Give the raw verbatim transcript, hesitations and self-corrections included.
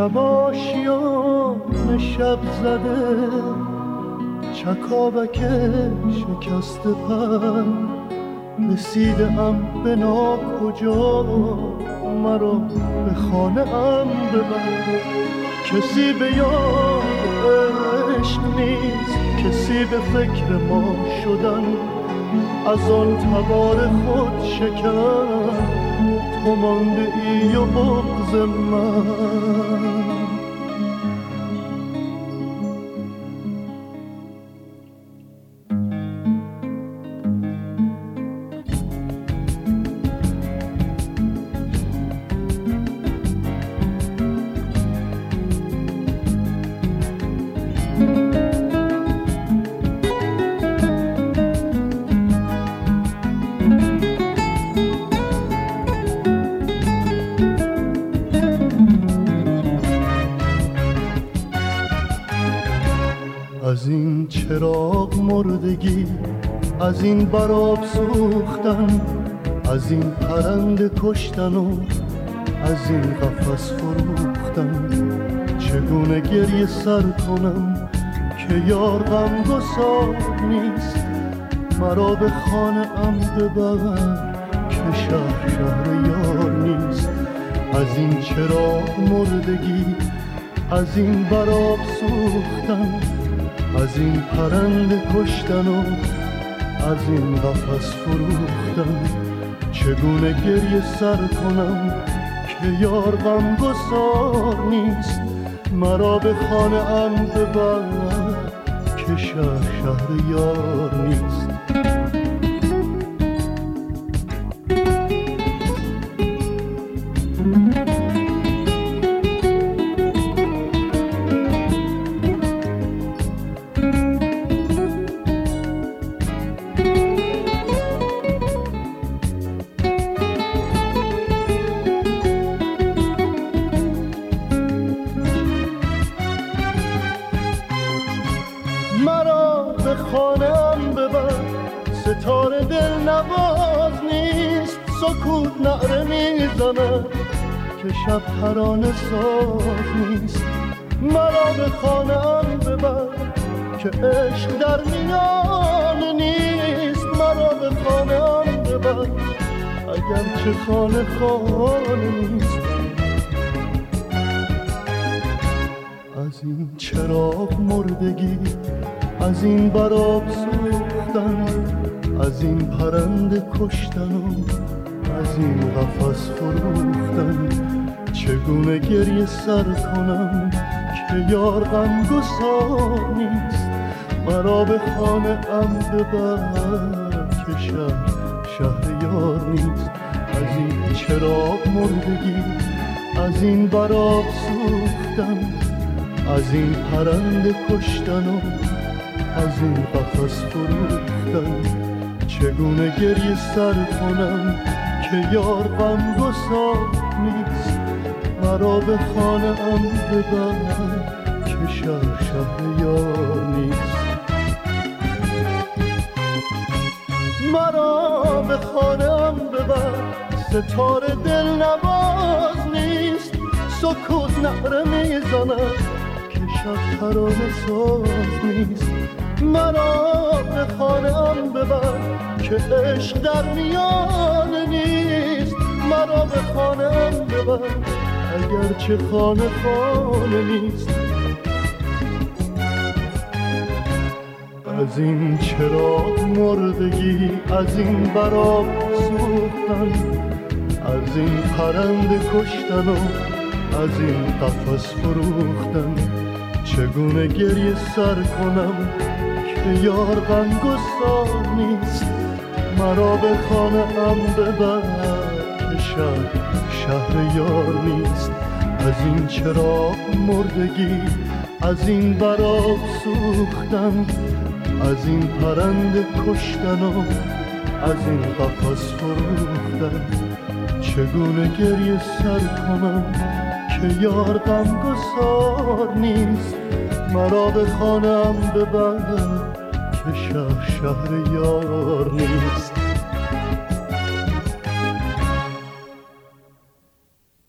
شب آشیان شب زده چکاوک شکست پر رسیده ام به ناکجا مرا به خانه ام ببر. کسی به یاد عشق نیست، کسی به فکر ما شدن از آن تبار خود شکن تو مانده ای و بغض من. از این چراغ مردگی، از این براب سوختن، از این پرنده کشتن و از این قفس فروختن، چگونه گریه سر کنم که یار غمگسار نیست. مرا به خانه ام ببر که شهر شهر یار نیست. از این چراغ مردگی، از این براب سوختن، از این پرنده کشتن و از این قفس فروختن، چگونه گریه سر کنم که یار غمگسار نیست. مرا به خانه ام ببر که شهر شهر یار نیست. ستاره دل نواز نیست، سکوت نعره میزند که شب ترانه ساز نیست. مرا به خانه ام ببر که عشق در میان نیست. مرا به خانه ام ببر اگر چه خانه خانه نیست. از این چراغ مردگی، از این براب سوختن، از این پرنده کشتن و از این قفس فروختن، چگونه گریه سر کنم که یار غمگسار نیست. مرا به خانه ام ببر که شهر شهر یار نیست. از این چراغ مردگی، از این براب سوختن، از این پرنده کشتن و از این قفس فروختن، چگونه گریه سر کنم که یار غمگسار نیست. مرا به خانه ام ببر که شهر شهر یار نیست. مرا به خانه ام ببر ستاره دل نواز نیست، سکوت نعره میزند که شب ترانه ساز نیست. مرا به خانه ام ببر که عشق در میان نیست. مرا به خانه ام ببر اگر چه خانه خانه نیست. از این چراغ مردگی، از این براب سوختن، از این پرنده کشتن و از این قفس فروختن، چگونه گریه سر کنم که یار غمگسار نیست. مرا به خانه ام ببر که شهر شهر یار نیست. از این چراغ مردگی، از این براب سوختن، از این پرنده کشتن و از این قفس فروختن، چگونه گریه سر کنم که یار غمگسار نیست. مرا به خانه ام ببر که شهر شهر یار نیست.